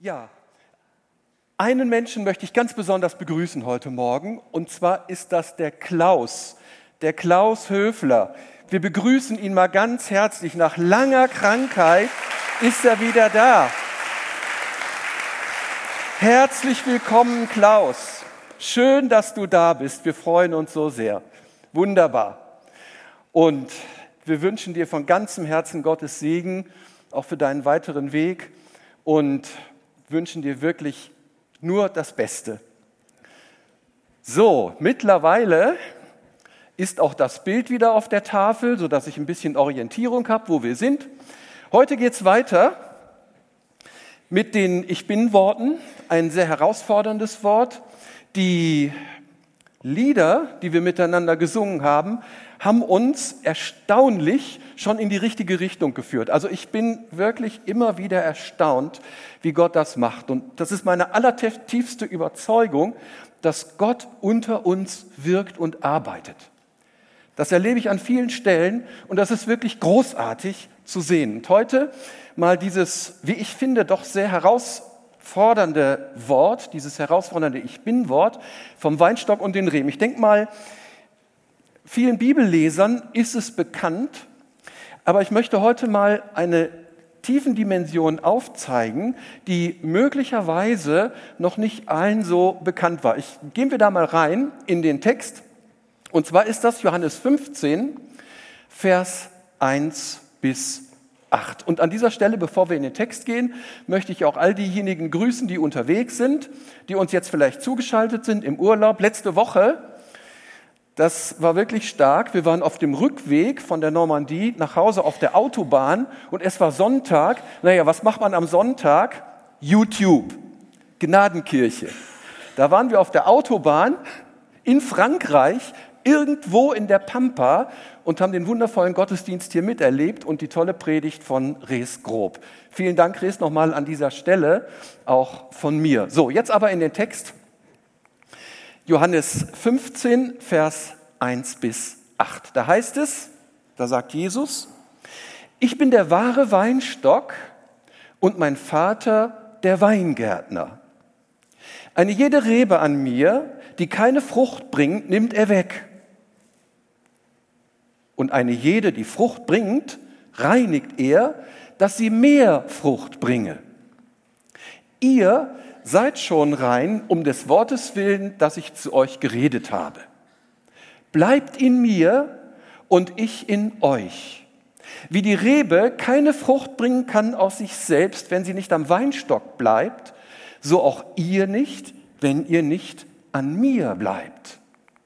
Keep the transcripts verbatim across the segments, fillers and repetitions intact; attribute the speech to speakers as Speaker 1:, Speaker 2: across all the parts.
Speaker 1: Ja, einen Menschen möchte ich ganz besonders begrüßen heute Morgen, und zwar ist das der Klaus, der Klaus Höfler. Wir begrüßen ihn mal ganz herzlich. Nach langer Krankheit ist er wieder da. Herzlich willkommen, Klaus. Schön, dass du da bist. Wir freuen uns so sehr. Wunderbar. Und wir wünschen dir von ganzem Herzen Gottes Segen, auch für deinen weiteren Weg, und wünschen dir wirklich nur das Beste. So, mittlerweile ist auch das Bild wieder auf der Tafel, sodass ich ein bisschen Orientierung habe, wo wir sind. Heute geht es weiter mit den Ich-Bin-Worten, ein sehr herausforderndes Wort. Die Lieder, die wir miteinander gesungen haben, haben uns erstaunlich schon in die richtige Richtung geführt. Also ich bin wirklich immer wieder erstaunt, wie Gott das macht. Und das ist meine allertiefste Überzeugung, dass Gott unter uns wirkt und arbeitet. Das erlebe ich an vielen Stellen und das ist wirklich großartig zu sehen. Und heute mal dieses, wie ich finde, doch sehr herausfordernde Wort, dieses herausfordernde Ich-Bin-Wort vom Weinstock und den Reben. Ich denke mal, vielen Bibellesern ist es bekannt, aber ich möchte heute mal eine Tiefendimension aufzeigen, die möglicherweise noch nicht allen so bekannt war. Ich, gehen wir da mal rein in den Text. Und zwar ist das Johannes fünfzehn, Vers eins bis acht. Und an dieser Stelle, bevor wir in den Text gehen, möchte ich auch all diejenigen grüßen, die unterwegs sind, die uns jetzt vielleicht zugeschaltet sind im Urlaub. Letzte Woche, das war wirklich stark. Wir waren auf dem Rückweg von der Normandie nach Hause auf der Autobahn und es war Sonntag. Naja, was macht man am Sonntag? YouTube, Gnadenkirche. Da waren wir auf der Autobahn in Frankreich, irgendwo in der Pampa, und haben den wundervollen Gottesdienst hier miterlebt und die tolle Predigt von Res Grob. Vielen Dank, Res, nochmal an dieser Stelle, auch von mir. So, jetzt aber in den Text. Johannes fünfzehn, Vers eins bis acht. Da heißt es, da sagt Jesus: Ich bin der wahre Weinstock und mein Vater der Weingärtner. Eine jede Rebe an mir, die keine Frucht bringt, nimmt er weg. Und eine jede, die Frucht bringt, reinigt er, dass sie mehr Frucht bringe. Ihr seid schon rein, um des Wortes willen, das ich zu euch geredet habe. Bleibt in mir und ich in euch. Wie die Rebe keine Frucht bringen kann aus sich selbst, wenn sie nicht am Weinstock bleibt, so auch ihr nicht, wenn ihr nicht an mir bleibt.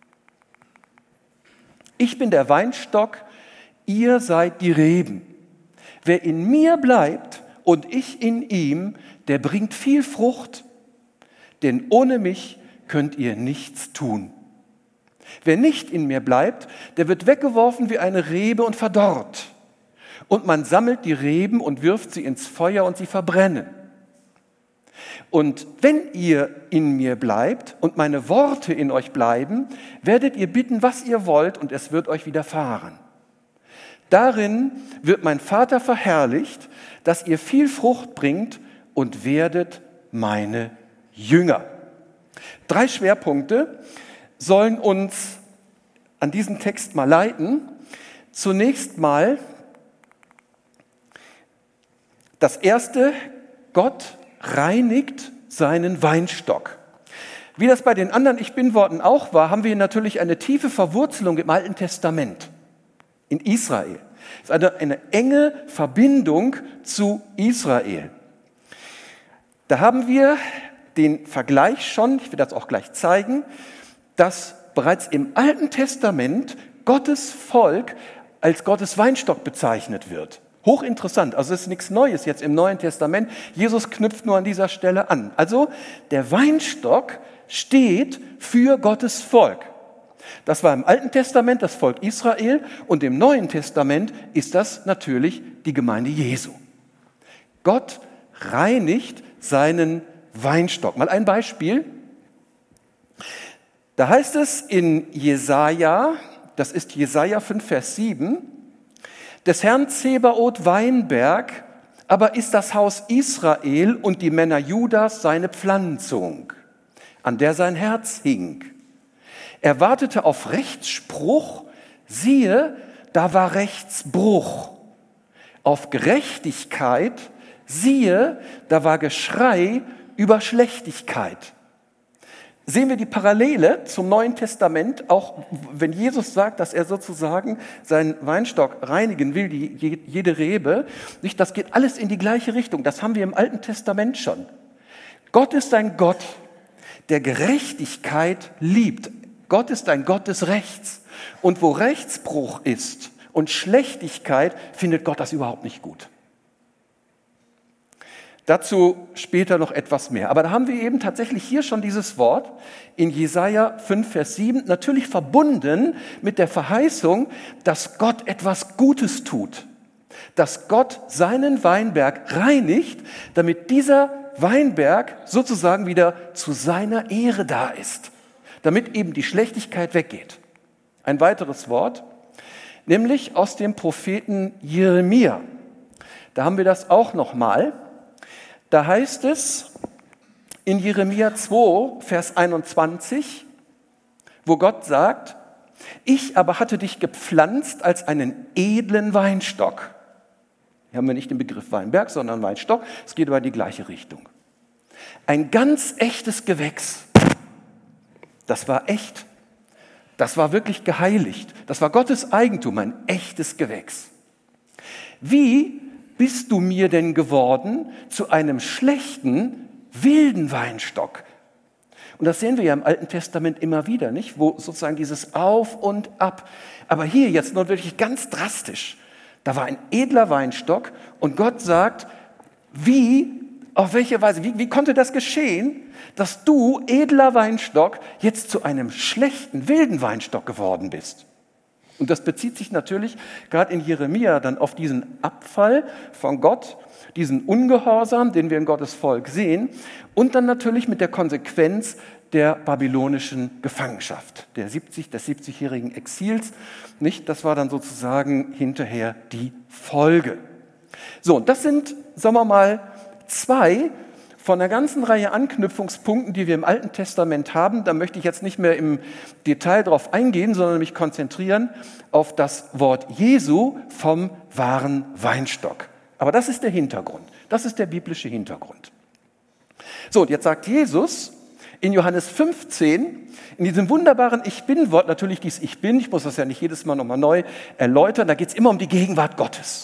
Speaker 1: Ich bin der Weinstock, ihr seid die Reben. Wer in mir bleibt und ich in ihm, der bringt viel Frucht, denn ohne mich könnt ihr nichts tun. Wer nicht in mir bleibt, der wird weggeworfen wie eine Rebe und verdorrt. Und man sammelt die Reben und wirft sie ins Feuer und sie verbrennen. Und wenn ihr in mir bleibt und meine Worte in euch bleiben, werdet ihr bitten, was ihr wollt, und es wird euch widerfahren. Darin wird mein Vater verherrlicht, dass ihr viel Frucht bringt und werdet meine Jünger. Drei Schwerpunkte sollen uns an diesem Text mal leiten. Zunächst mal das erste: Gott reinigt seinen Weinstock. Wie das bei den anderen Ich-Bin-Worten auch war, haben wir natürlich eine tiefe Verwurzelung im Alten Testament, in Israel. Es ist eine, eine enge Verbindung zu Israel. Da haben wir den Vergleich schon, ich will das auch gleich zeigen, dass bereits im Alten Testament Gottes Volk als Gottes Weinstock bezeichnet wird. Hochinteressant, also es ist nichts Neues jetzt im Neuen Testament. Jesus knüpft nur an dieser Stelle an. Also der Weinstock steht für Gottes Volk. Das war im Alten Testament das Volk Israel und im Neuen Testament ist das natürlich die Gemeinde Jesu. Gott reinigt seinen Weinstock. Mal ein Beispiel. Da heißt es in Jesaja, das ist Jesaja fünf, Vers sieben, des Herrn Zebaoth Weinberg, aber ist das Haus Israel und die Männer Judas seine Pflanzung, an der sein Herz hing. Er wartete auf Rechtsspruch, siehe, da war Rechtsbruch. Auf Gerechtigkeit, siehe, da war Geschrei über Schlechtigkeit. Sehen wir die Parallele zum Neuen Testament, auch wenn Jesus sagt, dass er sozusagen seinen Weinstock reinigen will, die, jede Rebe, nicht, das geht alles in die gleiche Richtung. Das haben wir im Alten Testament schon. Gott ist ein Gott, der Gerechtigkeit liebt. Gott ist ein Gott des Rechts. Und wo Rechtsbruch ist und Schlechtigkeit, findet Gott das überhaupt nicht gut. Dazu später noch etwas mehr. Aber da haben wir eben tatsächlich hier schon dieses Wort in Jesaja fünf, Vers sieben, natürlich verbunden mit der Verheißung, dass Gott etwas Gutes tut. Dass Gott seinen Weinberg reinigt, damit dieser Weinberg sozusagen wieder zu seiner Ehre da ist. Damit eben die Schlechtigkeit weggeht. Ein weiteres Wort, nämlich aus dem Propheten Jeremia. Da haben wir das auch nochmal. Da heißt es in Jeremia zwei, Vers einundzwanzig, wo Gott sagt, ich aber hatte dich gepflanzt als einen edlen Weinstock. Hier haben wir nicht den Begriff Weinberg, sondern Weinstock. Es geht aber in die gleiche Richtung. Ein ganz echtes Gewächs. Das war echt. Das war wirklich geheiligt. Das war Gottes Eigentum, ein echtes Gewächs. Wie bist du mir denn geworden zu einem schlechten, wilden Weinstock? Und das sehen wir ja im Alten Testament immer wieder, nicht? Wo sozusagen dieses Auf und Ab. Aber hier jetzt nur wirklich ganz drastisch. Da war ein edler Weinstock und Gott sagt, wie, auf welche Weise, wie, wie konnte das geschehen, dass du, edler Weinstock, jetzt zu einem schlechten, wilden Weinstock geworden bist? Und das bezieht sich natürlich gerade in Jeremia dann auf diesen Abfall von Gott, diesen Ungehorsam, den wir in Gottes Volk sehen, und dann natürlich mit der Konsequenz der babylonischen Gefangenschaft, der siebzig, des siebzigjährigen Exils. Nicht? Das war dann sozusagen hinterher die Folge. So, und das sind, sagen wir mal, zwei von einer ganzen Reihe Anknüpfungspunkten, die wir im Alten Testament haben. Da möchte ich jetzt nicht mehr im Detail drauf eingehen, sondern mich konzentrieren auf das Wort Jesu vom wahren Weinstock. Aber das ist der Hintergrund. Das ist der biblische Hintergrund. So, und jetzt sagt Jesus in Johannes fünfzehn, in diesem wunderbaren Ich Bin-Wort, natürlich dies Ich Bin, ich muss das ja nicht jedes Mal nochmal neu erläutern, da geht es immer um die Gegenwart Gottes.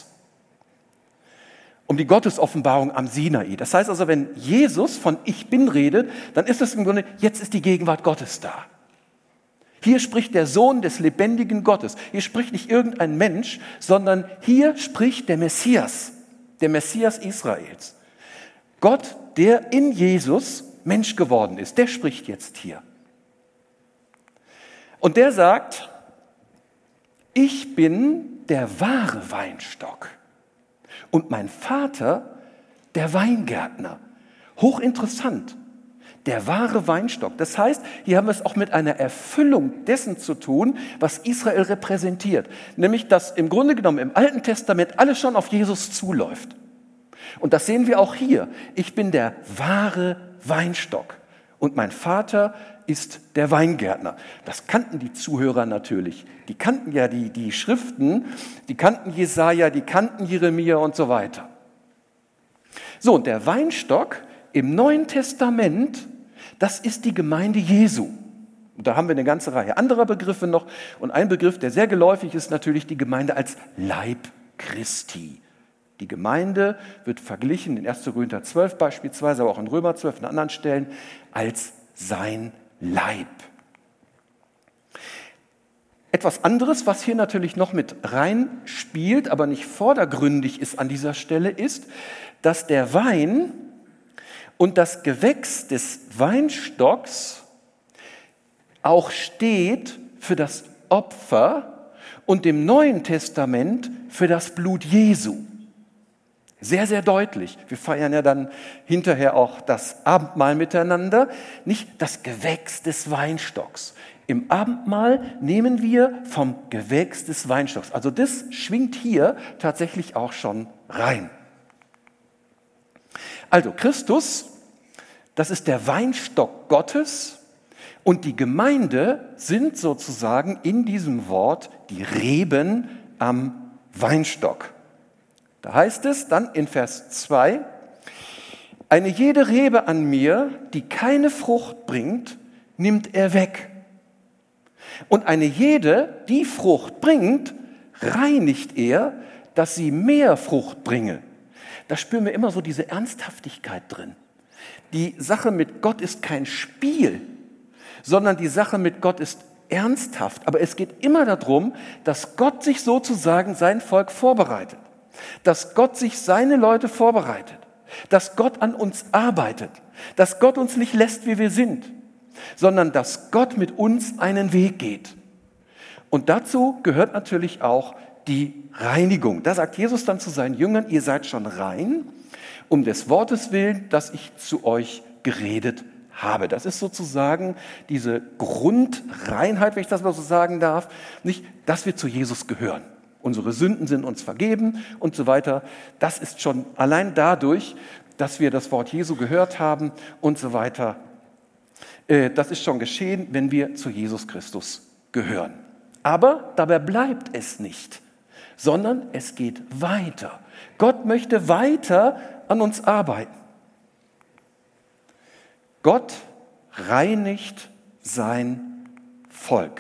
Speaker 1: Um die Gottesoffenbarung am Sinai. Das heißt also, wenn Jesus von Ich Bin redet, dann ist es im Grunde, jetzt ist die Gegenwart Gottes da. Hier spricht der Sohn des lebendigen Gottes. Hier spricht nicht irgendein Mensch, sondern hier spricht der Messias, der Messias Israels. Gott, der in Jesus Mensch geworden ist, der spricht jetzt hier. Und der sagt, ich bin der wahre Weinstock. Und mein Vater, der Weingärtner. Hochinteressant. Der wahre Weinstock. Das heißt, hier haben wir es auch mit einer Erfüllung dessen zu tun, was Israel repräsentiert. Nämlich, dass im Grunde genommen im Alten Testament alles schon auf Jesus zuläuft. Und das sehen wir auch hier. Ich bin der wahre Weinstock. Und mein Vater ist der Weingärtner. Das kannten die Zuhörer natürlich. Die kannten ja die, die Schriften, die kannten Jesaja, die kannten Jeremia und so weiter. So, und der Weinstock im Neuen Testament, das ist die Gemeinde Jesu. Und da haben wir eine ganze Reihe anderer Begriffe noch. Und ein Begriff, der sehr geläufig ist, natürlich die Gemeinde als Leib Christi. Die Gemeinde wird verglichen in erster Korinther zwölf beispielsweise, aber auch in Römer zwölf und an anderen Stellen als sein Leib. Etwas anderes, was hier natürlich noch mit rein spielt, aber nicht vordergründig ist an dieser Stelle, ist, dass der Wein und das Gewächs des Weinstocks auch steht für das Opfer und im Neuen Testament für das Blut Jesu. Sehr, sehr deutlich. Wir feiern ja dann hinterher auch das Abendmahl miteinander, nicht das Gewächs des Weinstocks. Im Abendmahl nehmen wir vom Gewächs des Weinstocks. Also das schwingt hier tatsächlich auch schon rein. Also Christus, das ist der Weinstock Gottes und die Gemeinde sind sozusagen in diesem Wort die Reben am Weinstock. Da heißt es dann in Vers zwei, eine jede Rebe an mir, die keine Frucht bringt, nimmt er weg. Und eine jede, die Frucht bringt, reinigt er, dass sie mehr Frucht bringe. Da spüren wir immer so diese Ernsthaftigkeit drin. Die Sache mit Gott ist kein Spiel, sondern die Sache mit Gott ist ernsthaft. Aber es geht immer darum, dass Gott sich sozusagen sein Volk vorbereitet. Dass Gott sich seine Leute vorbereitet. Dass Gott an uns arbeitet. Dass Gott uns nicht lässt, wie wir sind, sondern dass Gott mit uns einen Weg geht. Und dazu gehört natürlich auch die Reinigung. Da sagt Jesus dann zu seinen Jüngern, ihr seid schon rein, um des Wortes willen, das ich zu euch geredet habe. Das ist sozusagen diese Grundreinheit, wenn ich das mal so sagen darf, nicht, dass wir zu Jesus gehören. Unsere Sünden sind uns vergeben und so weiter. Das ist schon allein dadurch, dass wir das Wort Jesu gehört haben und so weiter. Das ist schon geschehen, wenn wir zu Jesus Christus gehören. Aber dabei bleibt es nicht, sondern es geht weiter. Gott möchte weiter an uns arbeiten. Gott reinigt sein Volk.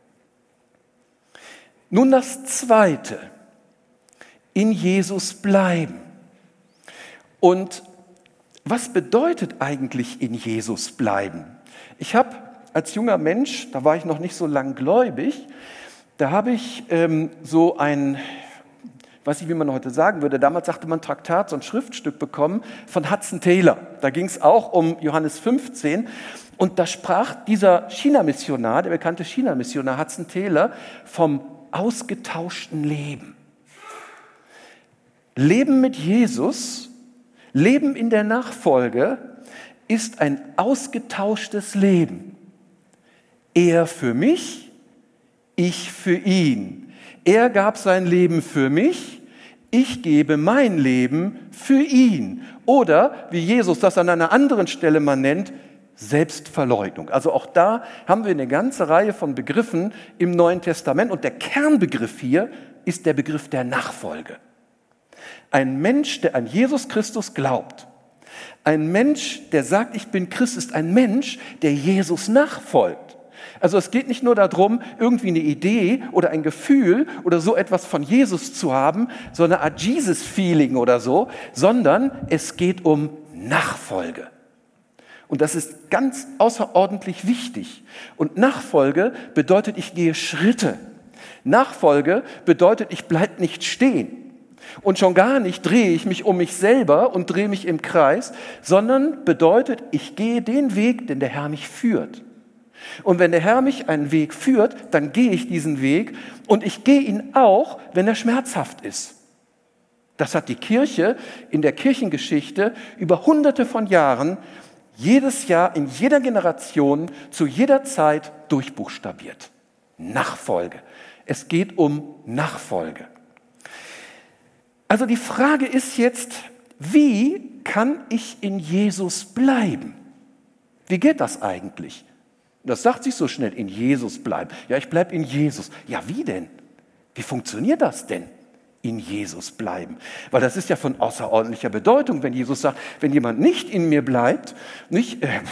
Speaker 1: Nun das Zweite, in Jesus bleiben. Und was bedeutet eigentlich in Jesus bleiben? Ich habe als junger Mensch, da war ich noch nicht so lang gläubig, da habe ich ähm, so ein, weiß nicht, wie man heute sagen würde, damals sagte man Traktat, so ein Schriftstück bekommen von Hudson Taylor. Da ging es auch um Johannes fünfzehn und da sprach dieser China-Missionar, der bekannte China-Missionar Hudson Taylor, vom ausgetauschten Leben. Leben mit Jesus, Leben in der Nachfolge ist ein ausgetauschtes Leben. Er für mich, ich für ihn. Er gab sein Leben für mich, ich gebe mein Leben für ihn. Oder, wie Jesus das an einer anderen Stelle mal nennt, Selbstverleugnung. Also auch da haben wir eine ganze Reihe von Begriffen im Neuen Testament und der Kernbegriff hier ist der Begriff der Nachfolge. Ein Mensch, der an Jesus Christus glaubt, ein Mensch, der sagt, ich bin Christ, ist ein Mensch, der Jesus nachfolgt. Also es geht nicht nur darum, irgendwie eine Idee oder ein Gefühl oder so etwas von Jesus zu haben, so eine Art Jesus-Feeling oder so, sondern es geht um Nachfolge. Und das ist ganz außerordentlich wichtig. Und Nachfolge bedeutet, ich gehe Schritte. Nachfolge bedeutet, ich bleibe nicht stehen. Und schon gar nicht drehe ich mich um mich selber und drehe mich im Kreis, sondern bedeutet, ich gehe den Weg, den der Herr mich führt. Und wenn der Herr mich einen Weg führt, dann gehe ich diesen Weg und ich gehe ihn auch, wenn er schmerzhaft ist. Das hat die Kirche in der Kirchengeschichte über hunderte von Jahren jedes Jahr, in jeder Generation, zu jeder Zeit durchbuchstabiert. Nachfolge. Es geht um Nachfolge. Also die Frage ist jetzt, wie kann ich in Jesus bleiben? Wie geht das eigentlich? Das sagt sich so schnell, in Jesus bleiben. Ja, ich bleibe in Jesus. Ja, wie denn? Wie funktioniert das denn? In Jesus bleiben. Weil das ist ja von außerordentlicher Bedeutung, wenn Jesus sagt, wenn jemand nicht in mir bleibt, nicht. Äh,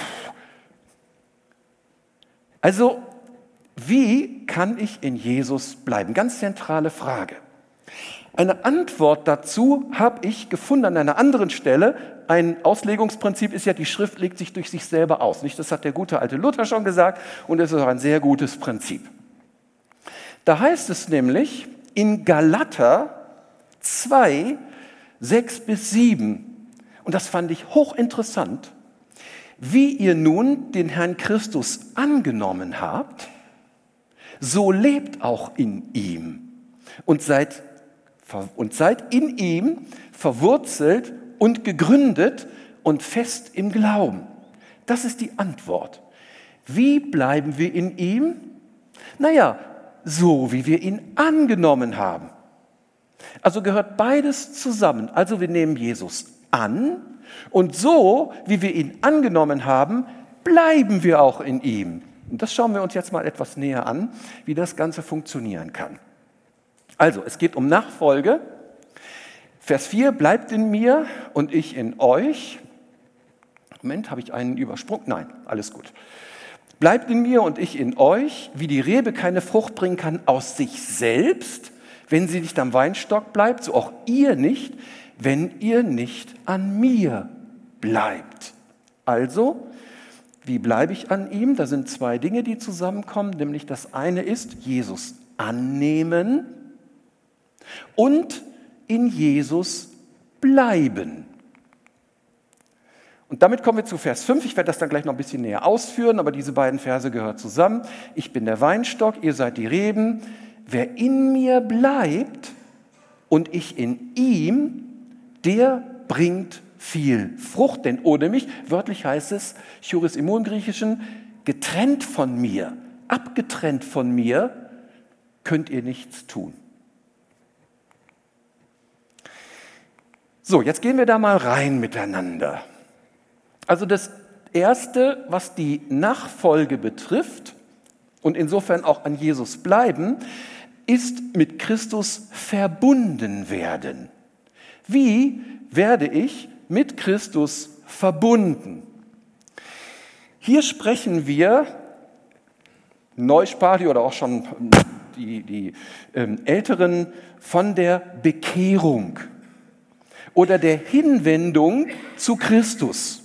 Speaker 1: also, wie kann ich in Jesus bleiben? Ganz zentrale Frage. Eine Antwort dazu habe ich gefunden an einer anderen Stelle. Ein Auslegungsprinzip ist ja, die Schrift legt sich durch sich selber aus. Nicht? Das hat der gute alte Luther schon gesagt und es ist auch ein sehr gutes Prinzip. Da heißt es nämlich in Galater zwei, sechs bis sieben, und das fand ich hochinteressant, wie ihr nun den Herrn Christus angenommen habt, so lebt auch in ihm und seid, und seid in ihm verwurzelt und gegründet und fest im Glauben. Das ist die Antwort. Wie bleiben wir in ihm? Naja, so wie wir ihn angenommen haben. Also gehört beides zusammen. Also wir nehmen Jesus an Und so, wie wir ihn angenommen haben, bleiben wir auch in ihm. Und das schauen wir uns jetzt mal etwas näher an, wie das Ganze funktionieren kann. Also, es geht um Nachfolge. Vers vier, bleibt in mir und ich in euch. Moment, habe ich einen Übersprung? Nein, alles gut. Bleibt in mir und ich in euch, wie die Rebe keine Frucht bringen kann aus sich selbst, wenn sie nicht am Weinstock bleibt, so auch ihr nicht, wenn ihr nicht an mir bleibt. Also, wie bleibe ich an ihm? Da sind zwei Dinge, die zusammenkommen, nämlich das eine ist Jesus annehmen und in Jesus bleiben. Und damit kommen wir zu Vers fünf. Ich werde das dann gleich noch ein bisschen näher ausführen, aber diese beiden Verse gehören zusammen. Ich bin der Weinstock, ihr seid die Reben. Wer in mir bleibt und ich in ihm, der bringt viel Frucht. Denn ohne mich, wörtlich heißt es, Choris Immo im Griechischen, getrennt von mir, abgetrennt von mir, könnt ihr nichts tun. So, jetzt gehen wir da mal rein miteinander. Also das Erste, was die Nachfolge betrifft und insofern auch an Jesus bleiben, ist mit Christus verbunden werden. Wie werde ich mit Christus verbunden? Hier sprechen wir, Neusprachlich oder auch schon die, die ähm, Älteren, von der Bekehrung oder der Hinwendung zu Christus.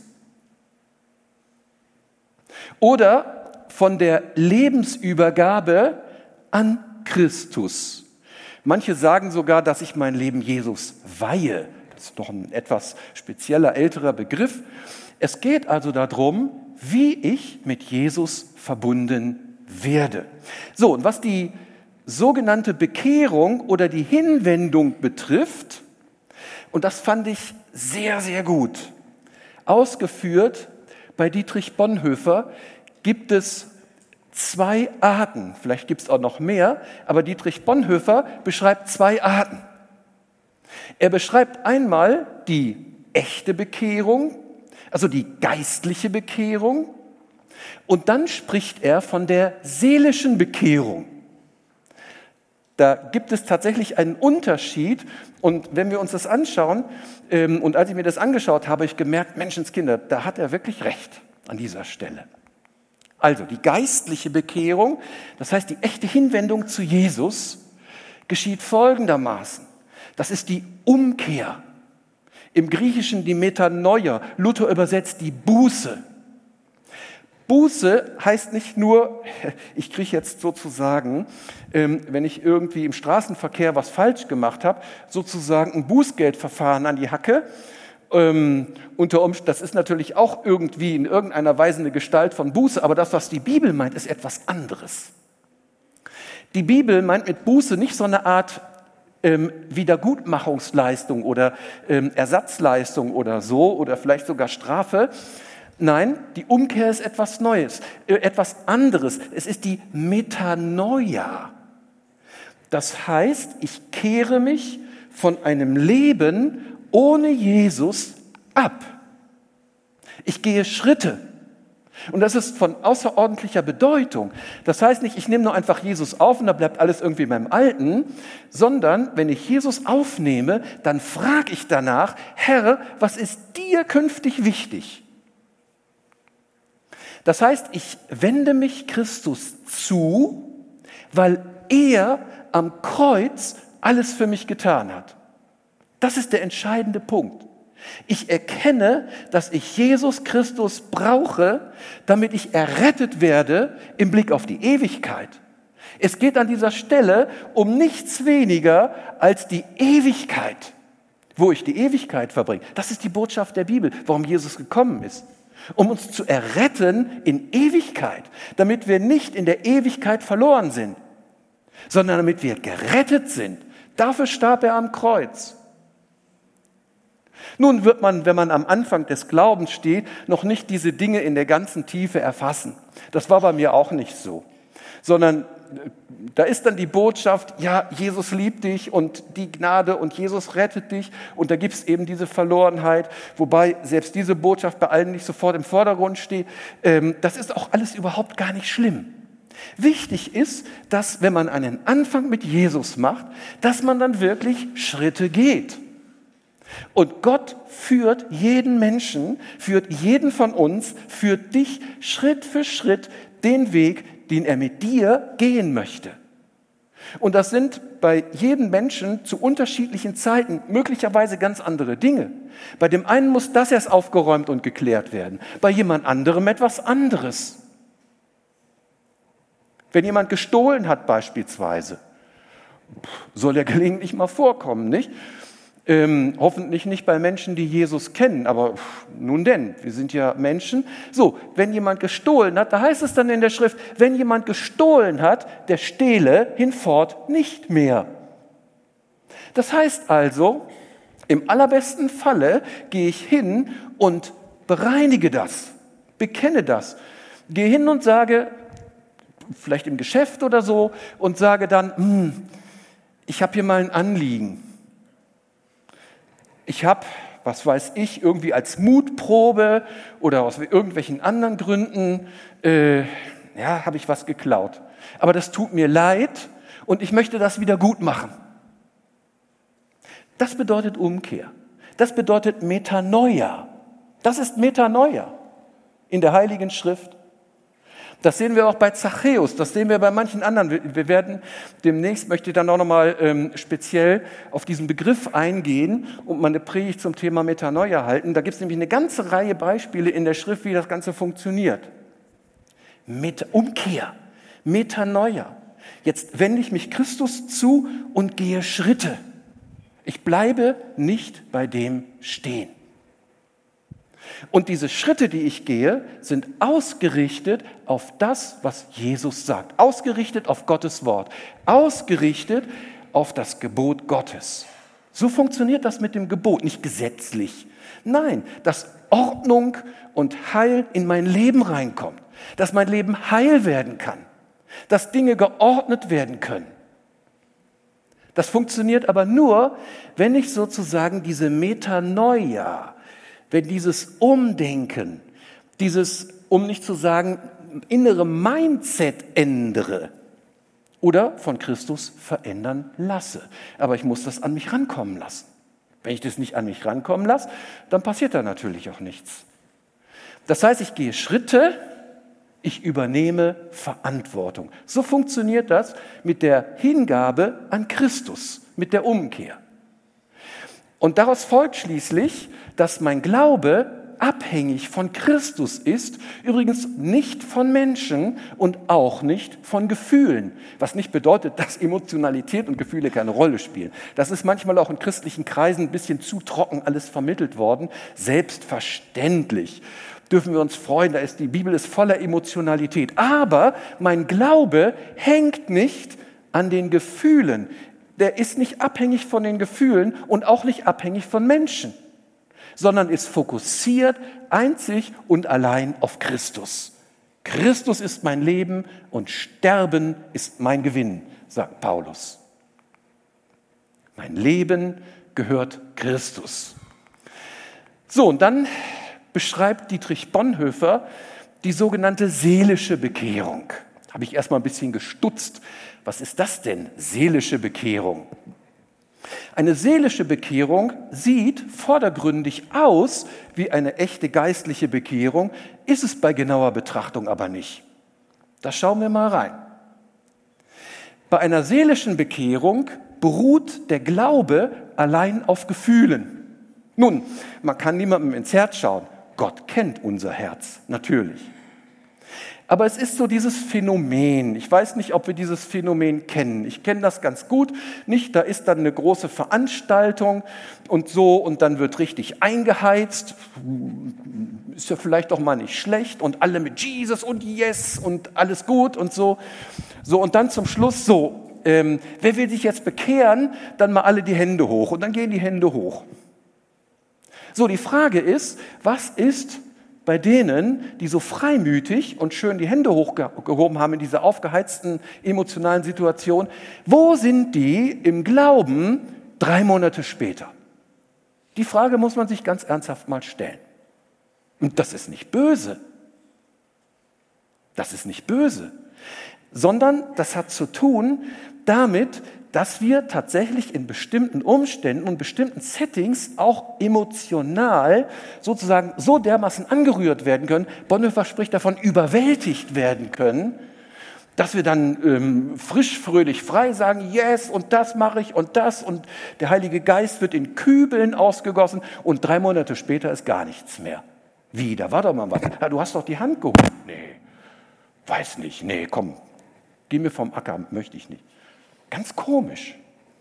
Speaker 1: Oder von der Lebensübergabe an Christus. Manche sagen sogar, dass ich mein Leben Jesus weihe. Das ist doch ein etwas spezieller, älterer Begriff. Es geht also darum, wie ich mit Jesus verbunden werde. So, und was die sogenannte Bekehrung oder die Hinwendung betrifft, und das fand ich sehr, sehr gut, ausgeführt bei Dietrich Bonhoeffer, gibt es zwei Arten, vielleicht gibt es auch noch mehr, aber Dietrich Bonhoeffer beschreibt zwei Arten. Er beschreibt einmal die echte Bekehrung, also die geistliche Bekehrung, und dann spricht er von der seelischen Bekehrung. Da gibt es tatsächlich einen Unterschied, und wenn wir uns das anschauen, ähm, und als ich mir das angeschaut habe, habe ich gemerkt, Menschenskinder, da hat er wirklich recht an dieser Stelle. Also die geistliche Bekehrung, das heißt die echte Hinwendung zu Jesus, geschieht folgendermaßen. Das ist die Umkehr. Im Griechischen die Metanoia, Luther übersetzt die Buße. Buße heißt nicht nur, ich kriege jetzt sozusagen, ähm, wenn ich irgendwie im Straßenverkehr was falsch gemacht habe, sozusagen ein Bußgeldverfahren an die Hacke. Ähm, unter Umständen, das ist natürlich auch irgendwie in irgendeiner Weise eine Gestalt von Buße, aber das, was die Bibel meint, ist etwas anderes. Die Bibel meint mit Buße nicht so eine Art ähm, Wiedergutmachungsleistung oder ähm, Ersatzleistung oder so oder vielleicht sogar Strafe. Nein, die Umkehr ist etwas Neues, äh, etwas anderes. Es ist die Metanoia. Das heißt, ich kehre mich von einem Leben ohne Jesus ab. Ich gehe Schritte. Und das ist von außerordentlicher Bedeutung. Das heißt nicht, ich nehme nur einfach Jesus auf und da bleibt alles irgendwie beim Alten, sondern wenn ich Jesus aufnehme, dann frage ich danach, Herr, was ist dir künftig wichtig? Das heißt, ich wende mich Christus zu, weil er am Kreuz alles für mich getan hat. Das ist der entscheidende Punkt. Ich erkenne, dass ich Jesus Christus brauche, damit ich errettet werde im Blick auf die Ewigkeit. Es geht an dieser Stelle um nichts weniger als die Ewigkeit, wo ich die Ewigkeit verbringe. Das ist die Botschaft der Bibel, warum Jesus gekommen ist. Um uns zu erretten in Ewigkeit, damit wir nicht in der Ewigkeit verloren sind, sondern damit wir gerettet sind. Dafür starb er am Kreuz. Nun wird man, wenn man am Anfang des Glaubens steht, noch nicht diese Dinge in der ganzen Tiefe erfassen. Das war bei mir auch nicht so. Sondern da ist dann die Botschaft, ja, Jesus liebt dich und die Gnade und Jesus rettet dich. Und da gibt es eben diese Verlorenheit, wobei selbst diese Botschaft bei allen nicht sofort im Vordergrund steht. Ähm, das ist auch alles überhaupt gar nicht schlimm. Wichtig ist, dass wenn man einen Anfang mit Jesus macht, dass man dann wirklich Schritte geht. Und Gott führt jeden Menschen, führt jeden von uns, führt dich Schritt für Schritt den Weg, den er mit dir gehen möchte. Und das sind bei jedem Menschen zu unterschiedlichen Zeiten möglicherweise ganz andere Dinge. Bei dem einen muss das erst aufgeräumt und geklärt werden, bei jemand anderem etwas anderes. Wenn jemand gestohlen hat beispielsweise, soll er gelegentlich mal vorkommen, nicht? Ähm, hoffentlich nicht bei Menschen, die Jesus kennen, aber pff, nun denn, wir sind ja Menschen. So, wenn jemand gestohlen hat, da heißt es dann in der Schrift, wenn jemand gestohlen hat, der stehle hinfort nicht mehr. Das heißt also, im allerbesten Falle gehe ich hin und bereinige das, bekenne das, gehe hin und sage, vielleicht im Geschäft oder so, und sage dann, hm, ich habe hier mal ein Anliegen. Ich habe, was weiß ich, irgendwie als Mutprobe oder aus irgendwelchen anderen Gründen, äh, ja, habe ich was geklaut. Aber das tut mir leid und ich möchte das wieder gut machen. Das bedeutet Umkehr. Das bedeutet Metanoia. Das ist Metanoia in der Heiligen Schrift. Das sehen wir auch bei Zachäus, das sehen wir bei manchen anderen. Wir werden demnächst, möchte ich dann auch nochmal ähm, speziell auf diesen Begriff eingehen und mal eine Predigt zum Thema Metanoia halten. Da gibt es nämlich eine ganze Reihe Beispiele in der Schrift, wie das Ganze funktioniert. Met- Umkehr, Metanoia. Jetzt wende ich mich Christus zu und gehe Schritte. Ich bleibe nicht bei dem stehen. Und diese Schritte, die ich gehe, sind ausgerichtet auf das, was Jesus sagt. Ausgerichtet auf Gottes Wort. Ausgerichtet auf das Gebot Gottes. So funktioniert das mit dem Gebot, nicht gesetzlich. Nein, dass Ordnung und Heil in mein Leben reinkommt. Dass mein Leben heil werden kann. Dass Dinge geordnet werden können. Das funktioniert aber nur, wenn ich sozusagen diese Metanoia, wenn dieses Umdenken, dieses, um nicht zu sagen, innere Mindset ändere oder von Christus verändern lasse. Aber ich muss das an mich rankommen lassen. Wenn ich das nicht an mich rankommen lasse, dann passiert da natürlich auch nichts. Das heißt, ich gehe Schritte, ich übernehme Verantwortung. So funktioniert das mit der Hingabe an Christus, mit der Umkehr. Und daraus folgt schließlich, dass mein Glaube abhängig von Christus ist, übrigens nicht von Menschen und auch nicht von Gefühlen, was nicht bedeutet, dass Emotionalität und Gefühle keine Rolle spielen. Das ist manchmal auch in christlichen Kreisen ein bisschen zu trocken alles vermittelt worden. Selbstverständlich dürfen wir uns freuen, da ist die Bibel ist voller Emotionalität. Aber mein Glaube hängt nicht an den Gefühlen. Der ist nicht abhängig von den Gefühlen und auch nicht abhängig von Menschen, sondern ist fokussiert einzig und allein auf Christus. Christus ist mein Leben und Sterben ist mein Gewinn, sagt Paulus. Mein Leben gehört Christus. So, und dann beschreibt Dietrich Bonhoeffer die sogenannte seelische Bekehrung. Da habe ich erst mal ein bisschen gestutzt. Was ist das denn, seelische Bekehrung? Eine seelische Bekehrung sieht vordergründig aus wie eine echte geistliche Bekehrung, ist es bei genauer Betrachtung aber nicht. Da schauen wir mal rein. Bei einer seelischen Bekehrung beruht der Glaube allein auf Gefühlen. Nun, man kann niemandem ins Herz schauen. Gott kennt unser Herz, natürlich. Aber es ist so dieses Phänomen. Ich weiß nicht, ob wir dieses Phänomen kennen. Ich kenne das ganz gut. Nicht, da ist dann eine große Veranstaltung und so und dann wird richtig eingeheizt. Ist ja vielleicht doch mal nicht schlecht und alle mit Jesus und Yes und alles gut und so. So und dann zum Schluss so, ähm, wer will sich jetzt bekehren, dann mal alle die Hände hoch und dann gehen die Hände hoch. So, die Frage ist, was ist bei denen, die so freimütig und schön die Hände hochgehoben haben in dieser aufgeheizten emotionalen Situation, wo sind die im Glauben drei Monate später? Die Frage muss man sich ganz ernsthaft mal stellen. Und das ist nicht böse. Das ist nicht böse, sondern das hat zu tun damit, dass wir tatsächlich in bestimmten Umständen und bestimmten Settings auch emotional sozusagen so dermaßen angerührt werden können, Bonhoeffer spricht davon, überwältigt werden können, dass wir dann ähm, frisch, fröhlich, frei sagen, yes, und das mache ich und das, und der Heilige Geist wird in Kübeln ausgegossen und drei Monate später ist gar nichts mehr. Wie, da war doch mal was. Ja, du hast doch die Hand gehoben. Nee, weiß nicht, nee, komm, geh mir vom Acker, möchte ich nicht. Ganz komisch.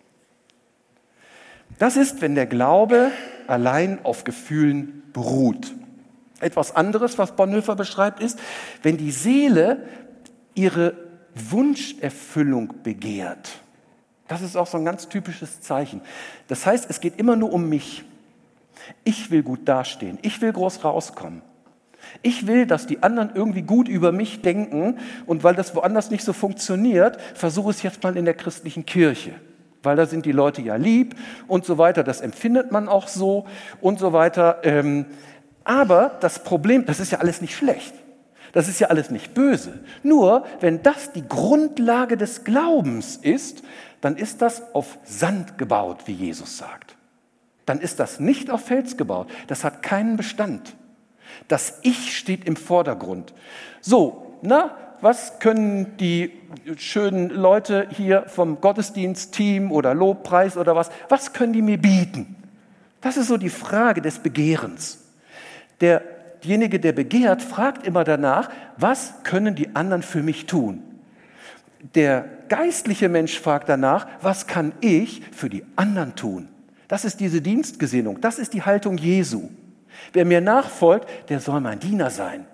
Speaker 1: Das ist, wenn der Glaube allein auf Gefühlen beruht. Etwas anderes, was Bonhoeffer beschreibt, ist, wenn die Seele ihre Wunscherfüllung begehrt. Das ist auch so ein ganz typisches Zeichen. Das heißt, es geht immer nur um mich. Ich will gut dastehen. Ich will groß rauskommen. Ich will, dass die anderen irgendwie gut über mich denken, und weil das woanders nicht so funktioniert, versuche es jetzt mal in der christlichen Kirche, weil da sind die Leute ja lieb und so weiter, das empfindet man auch so und so weiter. Aber das Problem, das ist ja alles nicht schlecht, das ist ja alles nicht böse. Nur, wenn das die Grundlage des Glaubens ist, dann ist das auf Sand gebaut, wie Jesus sagt. Dann ist das nicht auf Fels gebaut, das hat keinen Bestand. Das Ich steht im Vordergrund. So, na, was können die schönen Leute hier vom Gottesdienstteam oder Lobpreis oder was, was können die mir bieten? Das ist so die Frage des Begehrens. Derjenige, der begehrt, fragt immer danach, was können die anderen für mich tun? Der geistliche Mensch fragt danach, was kann ich für die anderen tun? Das ist diese Dienstgesinnung, das ist die Haltung Jesu. Wer mir nachfolgt, der soll mein Diener sein.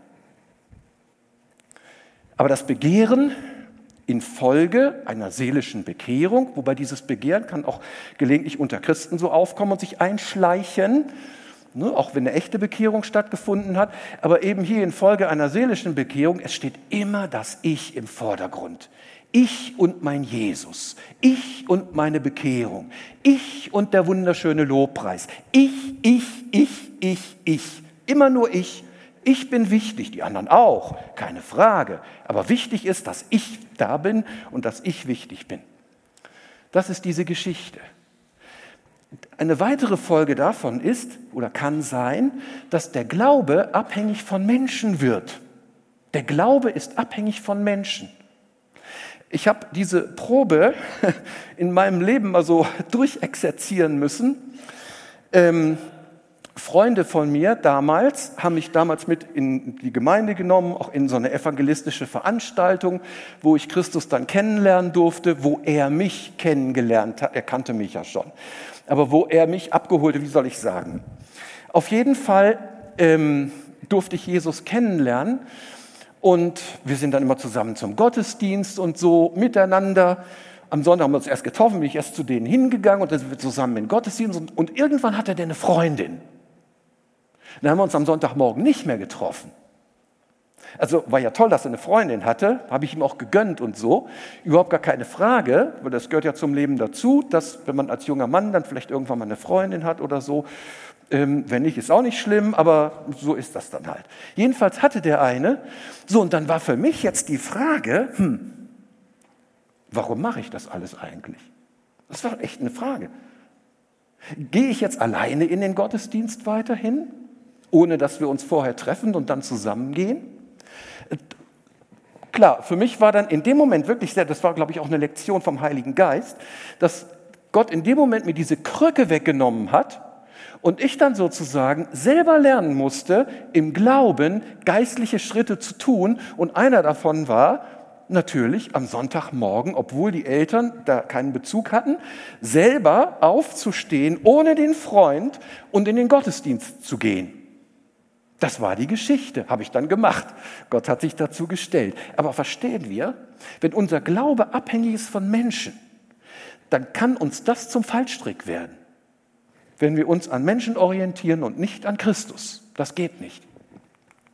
Speaker 1: Aber das Begehren infolge einer seelischen Bekehrung, wobei dieses Begehren kann auch gelegentlich unter Christen so aufkommen und sich einschleichen, ne, auch wenn eine echte Bekehrung stattgefunden hat, aber eben hier infolge einer seelischen Bekehrung, es steht immer das Ich im Vordergrund. Ich und mein Jesus, ich und meine Bekehrung, ich und der wunderschöne Lobpreis, ich, ich, ich, ich, ich, immer nur ich. Ich bin wichtig, die anderen auch, keine Frage. Aber wichtig ist, dass ich da bin und dass ich wichtig bin. Das ist diese Geschichte. Eine weitere Folge davon ist oder kann sein, dass der Glaube abhängig von Menschen wird. Der Glaube ist abhängig von Menschen. Ich habe diese Probe in meinem Leben mal so durchexerzieren müssen. Ähm, Freunde von mir damals haben mich damals mit in die Gemeinde genommen, auch in so eine evangelistische Veranstaltung, wo ich Christus dann kennenlernen durfte, wo er mich kennengelernt hat. Er kannte mich ja schon, aber wo er mich abgeholt, wie soll ich sagen? Auf jeden Fall ähm, durfte ich Jesus kennenlernen. Und wir sind dann immer zusammen zum Gottesdienst und so miteinander. Am Sonntag haben wir uns erst getroffen, bin ich erst zu denen hingegangen und dann sind wir zusammen in den Gottesdienst. Und, und irgendwann hatte der eine Freundin. Dann haben wir uns am Sonntagmorgen nicht mehr getroffen. Also war ja toll, dass er eine Freundin hatte, habe ich ihm auch gegönnt und so. Überhaupt gar keine Frage, weil das gehört ja zum Leben dazu, dass wenn man als junger Mann dann vielleicht irgendwann mal eine Freundin hat oder so, Ähm, wenn nicht, ist auch nicht schlimm, aber so ist das dann halt. Jedenfalls hatte der eine. So, und dann war für mich jetzt die Frage, hm, warum mache ich das alles eigentlich? Das war echt eine Frage. Gehe ich jetzt alleine in den Gottesdienst weiterhin, ohne dass wir uns vorher treffen und dann zusammengehen? Klar, für mich war dann in dem Moment wirklich sehr, das war, glaube ich, auch eine Lektion vom Heiligen Geist, dass Gott in dem Moment mir diese Krücke weggenommen hat, und ich dann sozusagen selber lernen musste, im Glauben geistliche Schritte zu tun. Und einer davon war natürlich am Sonntagmorgen, obwohl die Eltern da keinen Bezug hatten, selber aufzustehen, ohne den Freund und in den Gottesdienst zu gehen. Das war die Geschichte, habe ich dann gemacht. Gott hat sich dazu gestellt. Aber verstehen wir, wenn unser Glaube abhängig ist von Menschen, dann kann uns das zum Fallstrick werden. Wenn wir uns an Menschen orientieren und nicht an Christus. Das geht nicht.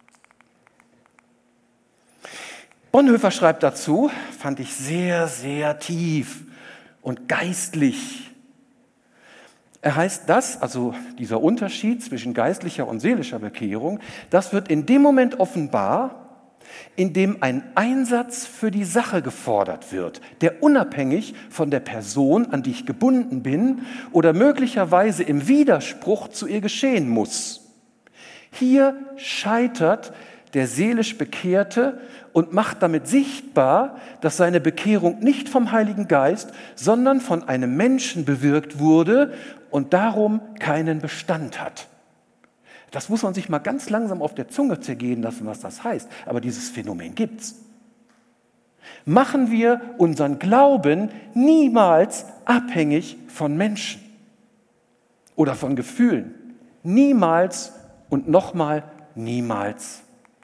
Speaker 1: Bonhoeffer schreibt dazu, fand ich sehr, sehr tief und geistlich. Er heißt das, also dieser Unterschied zwischen geistlicher und seelischer Bekehrung, das wird in dem Moment offenbar, in dem ein Einsatz für die Sache gefordert wird, der unabhängig von der Person, an die ich gebunden bin, oder möglicherweise im Widerspruch zu ihr geschehen muss. Hier scheitert der seelisch Bekehrte und macht damit sichtbar, dass seine Bekehrung nicht vom Heiligen Geist, sondern von einem Menschen bewirkt wurde und darum keinen Bestand hat. Das muss man sich mal ganz langsam auf der Zunge zergehen lassen, was das heißt. Aber dieses Phänomen gibt's. Machen wir unseren Glauben niemals abhängig von Menschen oder von Gefühlen. Niemals und nochmal niemals.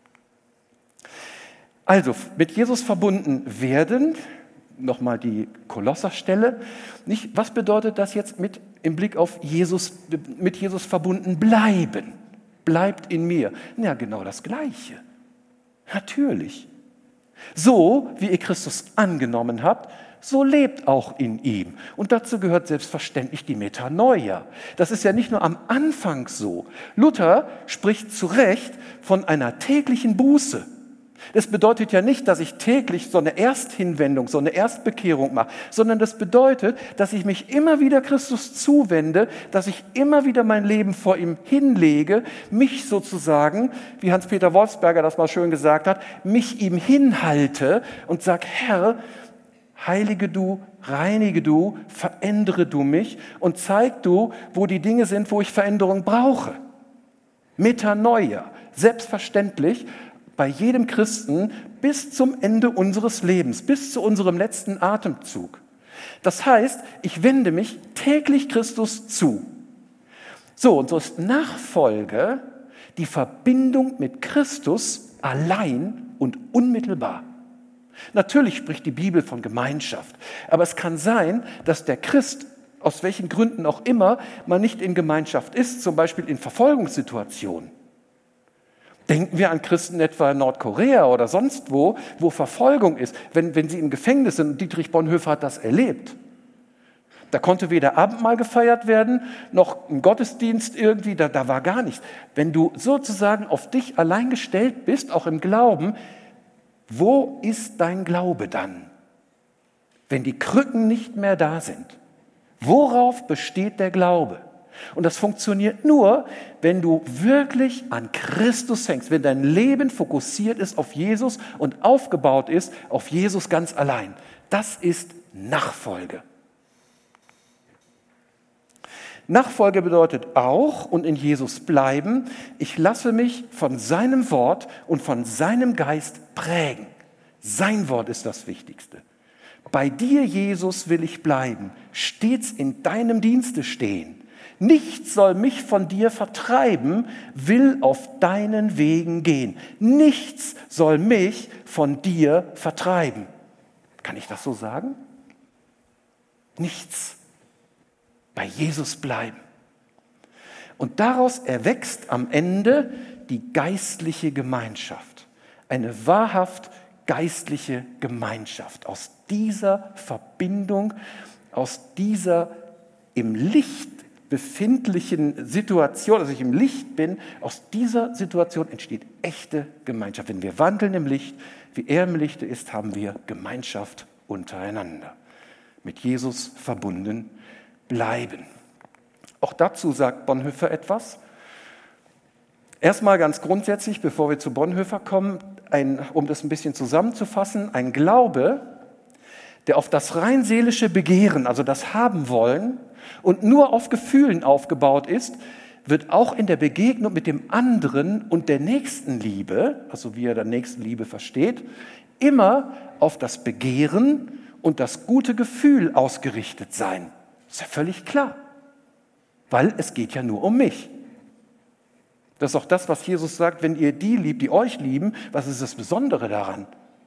Speaker 1: Also, mit Jesus verbunden werden, nochmal die Kolosserstelle, nicht, was bedeutet das jetzt mit, im Blick auf Jesus, mit Jesus verbunden bleiben? Bleibt in mir. Ja, genau das Gleiche. Natürlich. So, wie ihr Christus angenommen habt, so lebt auch in ihm. Und dazu gehört selbstverständlich die Metanoia. Das ist ja nicht nur am Anfang so. Luther spricht zu Recht von einer täglichen Buße. Das bedeutet ja nicht, dass ich täglich so eine Ersthinwendung, so eine Erstbekehrung mache, sondern das bedeutet, dass ich mich immer wieder Christus zuwende, dass ich immer wieder mein Leben vor ihm hinlege, mich sozusagen, wie Hans-Peter Wolfsberger das mal schön gesagt hat, mich ihm hinhalte und sage, Herr, heilige du, reinige du, verändere du mich und zeig du, wo die Dinge sind, wo ich Veränderung brauche. Metanoia, selbstverständlich, bei jedem Christen bis zum Ende unseres Lebens, bis zu unserem letzten Atemzug. Das heißt, ich wende mich täglich Christus zu. So, und so ist Nachfolge die Verbindung mit Christus allein und unmittelbar. Natürlich spricht die Bibel von Gemeinschaft, aber es kann sein, dass der Christ, aus welchen Gründen auch immer, mal nicht in Gemeinschaft ist, zum Beispiel in Verfolgungssituationen. Denken wir an Christen etwa in Nordkorea oder sonst wo, wo Verfolgung ist, wenn, wenn sie im Gefängnis sind. Und Dietrich Bonhoeffer hat das erlebt. Da konnte weder Abendmahl gefeiert werden, noch ein Gottesdienst irgendwie, da, da war gar nichts. Wenn du sozusagen auf dich allein gestellt bist, auch im Glauben, wo ist dein Glaube dann? Wenn die Krücken nicht mehr da sind, worauf besteht der Glaube? Und das funktioniert nur, wenn du wirklich an Christus hängst, wenn dein Leben fokussiert ist auf Jesus und aufgebaut ist auf Jesus ganz allein. Das ist Nachfolge. Nachfolge bedeutet auch, und in Jesus bleiben, ich lasse mich von seinem Wort und von seinem Geist prägen. Sein Wort ist das Wichtigste. Bei dir, Jesus, will ich bleiben, stets in deinem Dienste stehen. Nichts soll mich von dir vertreiben, will auf deinen Wegen gehen. Nichts soll mich von dir vertreiben. Kann ich das so sagen? Nichts. Bei Jesus bleiben. Und daraus erwächst am Ende die geistliche Gemeinschaft. Eine wahrhaft geistliche Gemeinschaft. Aus dieser Verbindung, aus dieser im Licht befindlichen Situation, dass ich im Licht bin, aus dieser Situation entsteht echte Gemeinschaft. Wenn wir wandeln im Licht, wie er im Lichte ist, haben wir Gemeinschaft untereinander. Mit Jesus verbunden bleiben. Auch dazu sagt Bonhoeffer etwas. Erstmal ganz grundsätzlich, bevor wir zu Bonhoeffer kommen, ein, um das ein bisschen zusammenzufassen, ein Glaube, der auf das rein seelische Begehren, also das Haben-Wollen, und nur auf Gefühlen aufgebaut ist, wird auch in der Begegnung mit dem anderen und der Nächstenliebe, also wie er der Nächstenliebe versteht, immer auf das Begehren und das gute Gefühl ausgerichtet sein. Ist ja völlig klar, weil es geht ja nur um mich. Das ist auch das, was Jesus sagt, wenn ihr die liebt, die euch lieben, was ist das Besondere daran?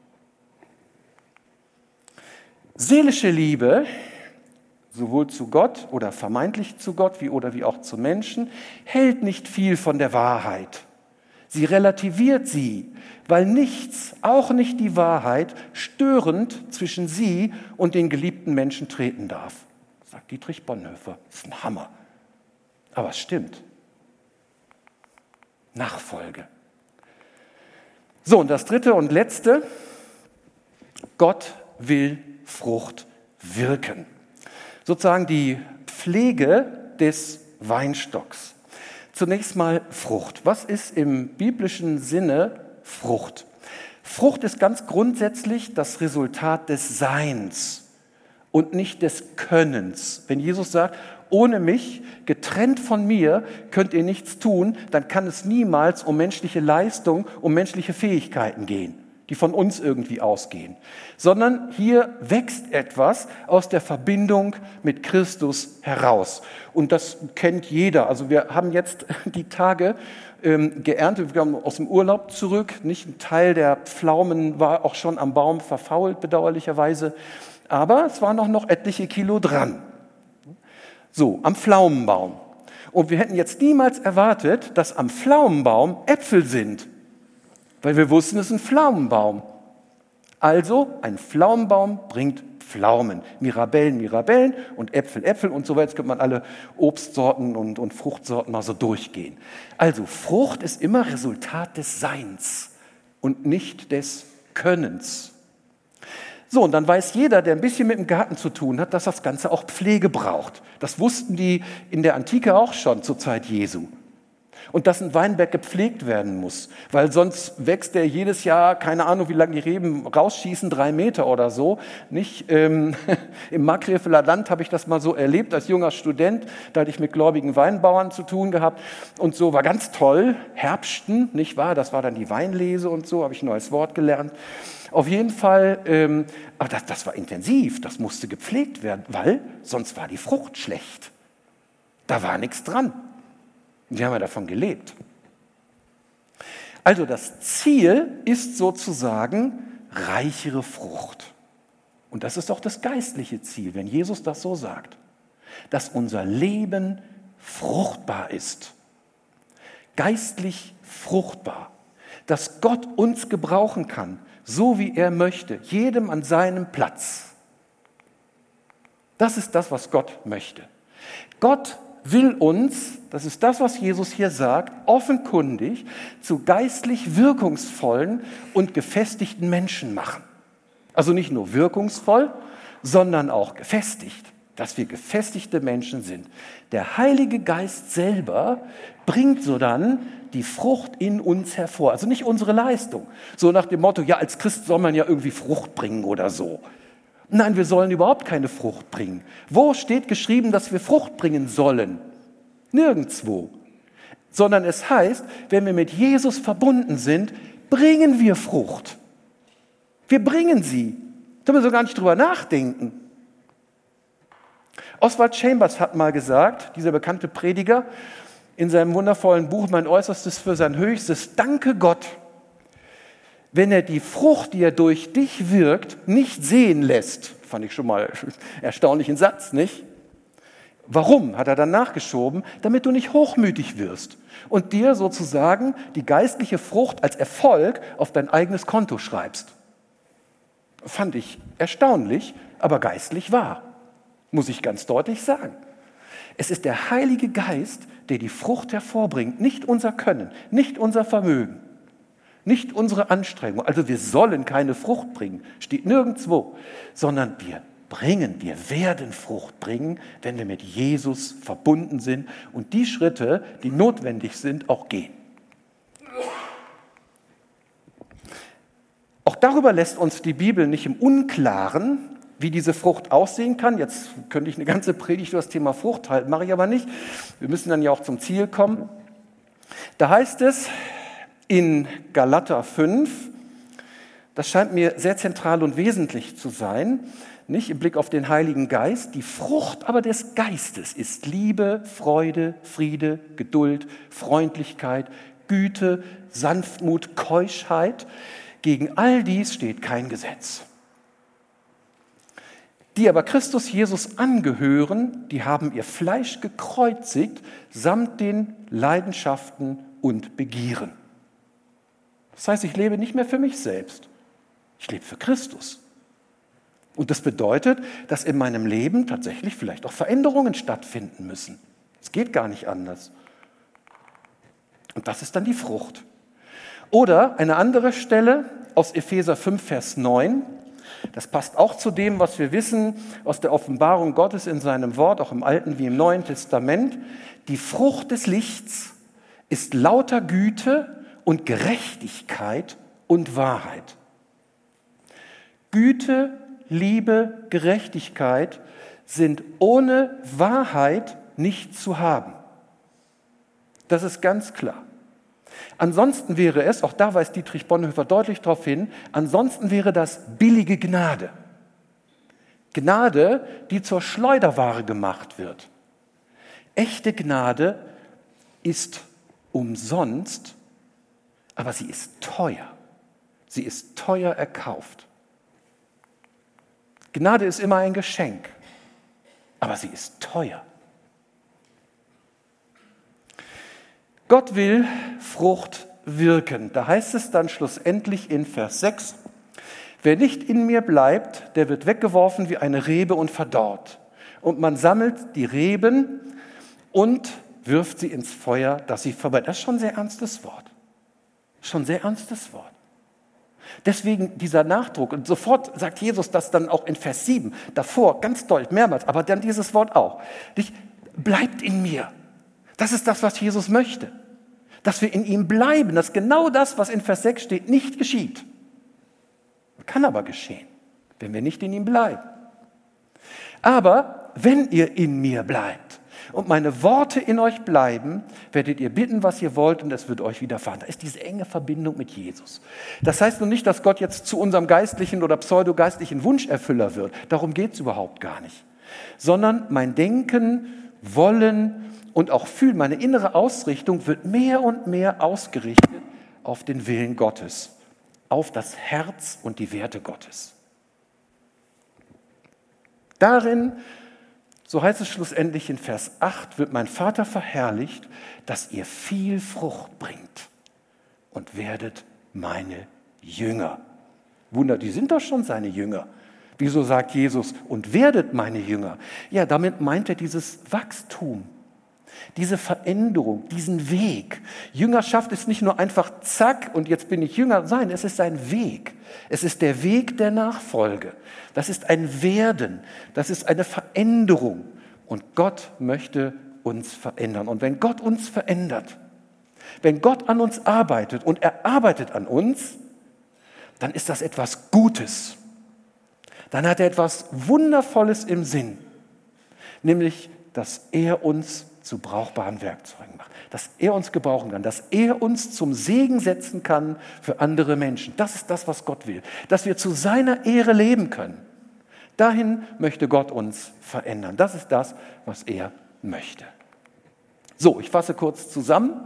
Speaker 1: Seelische Liebe, sowohl zu Gott oder vermeintlich zu Gott wie oder wie auch zu Menschen, hält nicht viel von der Wahrheit. Sie relativiert sie, weil nichts, auch nicht die Wahrheit, störend zwischen sie und den geliebten Menschen treten darf. Sagt Dietrich Bonhoeffer. Das ist ein Hammer. Aber es stimmt. Nachfolge. So, und das dritte und letzte. Gott will Frucht wirken. Sozusagen die Pflege des Weinstocks. Zunächst mal Frucht. Was ist im biblischen Sinne Frucht? Frucht ist ganz grundsätzlich das Resultat des Seins und nicht des Könnens. Wenn Jesus sagt, ohne mich, getrennt von mir, könnt ihr nichts tun, dann kann es niemals um menschliche Leistung, um menschliche Fähigkeiten gehen, die von uns irgendwie ausgehen, sondern hier wächst etwas aus der Verbindung mit Christus heraus. Und das kennt jeder. Also wir haben jetzt die Tage ähm, geerntet, wir kommen aus dem Urlaub zurück. Nicht ein Teil der Pflaumen war auch schon am Baum verfault, bedauerlicherweise. Aber es waren noch, noch etliche Kilo dran. So, am Pflaumenbaum. Und wir hätten jetzt niemals erwartet, dass am Pflaumenbaum Äpfel sind. Weil wir wussten, es ist ein Pflaumenbaum. Also, ein Pflaumenbaum bringt Pflaumen. Mirabellen, Mirabellen und Äpfel, Äpfel und so weiter. Jetzt könnte man alle Obstsorten und, und Fruchtsorten mal so durchgehen. Also, Frucht ist immer Resultat des Seins und nicht des Könnens. So, und dann weiß jeder, der ein bisschen mit dem Garten zu tun hat, dass das Ganze auch Pflege braucht. Das wussten die in der Antike auch schon zur Zeit Jesu. Und dass ein Weinberg gepflegt werden muss, weil sonst wächst der jedes Jahr, keine Ahnung, wie lange die Reben rausschießen, drei Meter oder so. Nicht? Ähm, Im Markgräfeler Land habe ich das mal so erlebt als junger Student. Da hatte ich mit gläubigen Weinbauern zu tun gehabt und so, war ganz toll. Herbsten, nicht wahr? Das war dann die Weinlese und so, habe ich ein neues Wort gelernt. Auf jeden Fall, ähm, aber das, das war intensiv, das musste gepflegt werden, weil sonst war die Frucht schlecht. Da war nichts dran. Wir haben ja davon gelebt. Also das Ziel ist sozusagen reichere Frucht. Und das ist auch das geistliche Ziel, wenn Jesus das so sagt, dass unser Leben fruchtbar ist. Geistlich fruchtbar. Dass Gott uns gebrauchen kann, so wie er möchte, jedem an seinem Platz. Das ist das, was Gott möchte. Gott will uns, das ist das, was Jesus hier sagt, offenkundig zu geistlich wirkungsvollen und gefestigten Menschen machen. Also nicht nur wirkungsvoll, sondern auch gefestigt, dass wir gefestigte Menschen sind. Der Heilige Geist selber bringt so dann die Frucht in uns hervor. Also nicht unsere Leistung. So nach dem Motto, ja, als Christ soll man ja irgendwie Frucht bringen oder so. Nein, wir sollen überhaupt keine Frucht bringen. Wo steht geschrieben, dass wir Frucht bringen sollen? Nirgendwo. Sondern es heißt, wenn wir mit Jesus verbunden sind, bringen wir Frucht. Wir bringen sie. Da müssen wir gar nicht drüber nachdenken. Oswald Chambers hat mal gesagt, dieser bekannte Prediger, in seinem wundervollen Buch Mein Äußerstes für sein Höchstes, danke Gott, wenn er die Frucht, die er durch dich wirkt, nicht sehen lässt. Fand ich schon mal einen erstaunlichen Satz, nicht? Warum, hat er dann nachgeschoben? Damit du nicht hochmütig wirst und dir sozusagen die geistliche Frucht als Erfolg auf dein eigenes Konto schreibst. Fand ich erstaunlich, aber geistlich wahr, muss ich ganz deutlich sagen. Es ist der Heilige Geist, der die Frucht hervorbringt, nicht unser Können, nicht unser Vermögen. Nicht unsere Anstrengung, also wir sollen keine Frucht bringen, steht nirgendwo, sondern wir bringen, wir werden Frucht bringen, wenn wir mit Jesus verbunden sind und die Schritte, die notwendig sind, auch gehen. Auch darüber lässt uns die Bibel nicht im Unklaren, wie diese Frucht aussehen kann. Jetzt könnte ich eine ganze Predigt über das Thema Frucht halten, mache ich aber nicht. Wir müssen dann ja auch zum Ziel kommen. Da heißt es, in Galater fünf, das scheint mir sehr zentral und wesentlich zu sein, nicht im Blick auf den Heiligen Geist. Die Frucht aber des Geistes ist Liebe, Freude, Friede, Geduld, Freundlichkeit, Güte, Sanftmut, Keuschheit. Gegen all dies steht kein Gesetz. Die aber Christus Jesus angehören, die haben ihr Fleisch gekreuzigt, samt den Leidenschaften und Begieren. Das heißt, ich lebe nicht mehr für mich selbst. Ich lebe für Christus. Und das bedeutet, dass in meinem Leben tatsächlich vielleicht auch Veränderungen stattfinden müssen. Es geht gar nicht anders. Und das ist dann die Frucht. Oder eine andere Stelle aus Epheser fünf, Vers neun. Das passt auch zu dem, was wir wissen aus der Offenbarung Gottes in seinem Wort, auch im Alten wie im Neuen Testament. Die Frucht des Lichts ist lauter Güte und Gerechtigkeit und Wahrheit. Güte, Liebe, Gerechtigkeit sind ohne Wahrheit nicht zu haben. Das ist ganz klar. Ansonsten wäre es, auch da weist Dietrich Bonhoeffer deutlich darauf hin, ansonsten wäre das billige Gnade. Gnade, die zur Schleuderware gemacht wird. Echte Gnade ist umsonst, aber sie ist teuer. Sie ist teuer erkauft. Gnade ist immer ein Geschenk, aber sie ist teuer. Gott will Frucht wirken. Da heißt es dann schlussendlich in Vers sechs, wer nicht in mir bleibt, der wird weggeworfen wie eine Rebe und verdorrt. Und man sammelt die Reben und wirft sie ins Feuer, dass sie verbrennt. Das ist schon ein sehr ernstes Wort. Schon ein sehr ernstes Wort. Deswegen dieser Nachdruck. Und sofort sagt Jesus das dann auch in Vers sieben. Davor ganz deutlich, mehrmals, aber dann dieses Wort auch. Bleibt in mir. Das ist das, was Jesus möchte. Dass wir in ihm bleiben, dass genau das, was in Vers sechs steht, nicht geschieht. Kann aber geschehen, wenn wir nicht in ihm bleiben. Aber wenn ihr in mir bleibt und meine Worte in euch bleiben, werdet ihr bitten, was ihr wollt, und es wird euch widerfahren. Da ist diese enge Verbindung mit Jesus. Das heißt nun nicht, dass Gott jetzt zu unserem geistlichen oder pseudogeistlichen Wunscherfüller wird. Darum geht es überhaupt gar nicht. Sondern mein Denken, Wollen und auch Fühlen, meine innere Ausrichtung wird mehr und mehr ausgerichtet auf den Willen Gottes, auf das Herz und die Werte Gottes. Darin, so heißt es schlussendlich in Vers acht, wird mein Vater verherrlicht, dass ihr viel Frucht bringt und werdet meine Jünger. Wunder, die sind doch schon seine Jünger. Wieso sagt Jesus, und werdet meine Jünger? Ja, damit meint er dieses Wachstum, diese Veränderung, diesen Weg. Jüngerschaft ist nicht nur einfach zack und jetzt bin ich Jünger. Nein, es ist ein Weg. Es ist der Weg der Nachfolge. Das ist ein Werden. Das ist eine Veränderung. Und Gott möchte uns verändern. Und wenn Gott uns verändert, wenn Gott an uns arbeitet und er arbeitet an uns, dann ist das etwas Gutes. Dann hat er etwas Wundervolles im Sinn. Nämlich, dass er uns zu brauchbaren Werkzeugen macht, dass er uns gebrauchen kann, dass er uns zum Segen setzen kann für andere Menschen. Das ist das, was Gott will, dass wir zu seiner Ehre leben können. Dahin möchte Gott uns verändern. Das ist das, was er möchte. So, ich fasse kurz zusammen.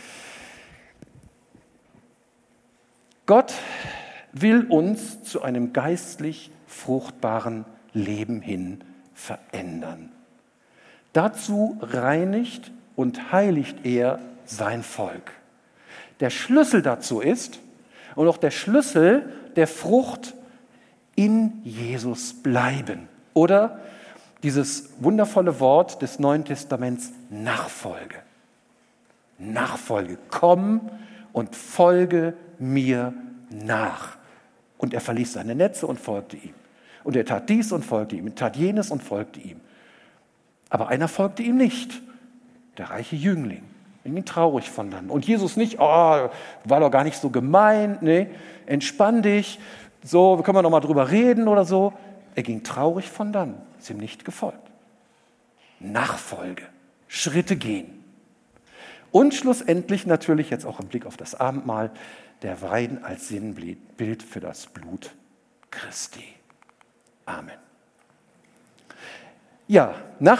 Speaker 1: Gott will uns zu einem geistlich fruchtbaren Leben hin verändern. Dazu reinigt und heiligt er sein Volk. Der Schlüssel dazu ist, und auch der Schlüssel der Frucht, in Jesus bleiben. Oder dieses wundervolle Wort des Neuen Testaments, Nachfolge. Nachfolge. Komm und folge mir nach. Und er verließ seine Netze und folgte ihm. Und er tat dies und folgte ihm, er tat jenes und folgte ihm. Aber einer folgte ihm nicht, der reiche Jüngling. Er ging traurig von dann. Und Jesus nicht, oh, war doch gar nicht so gemein, nee, entspann dich, so, können wir noch mal drüber reden oder so. Er ging traurig von dann, ist ihm nicht gefolgt. Nachfolge, Schritte gehen. Und schlussendlich natürlich jetzt auch im Blick auf das Abendmahl, der Wein als Sinnbild für das Blut Christi. Amen. Ja, nach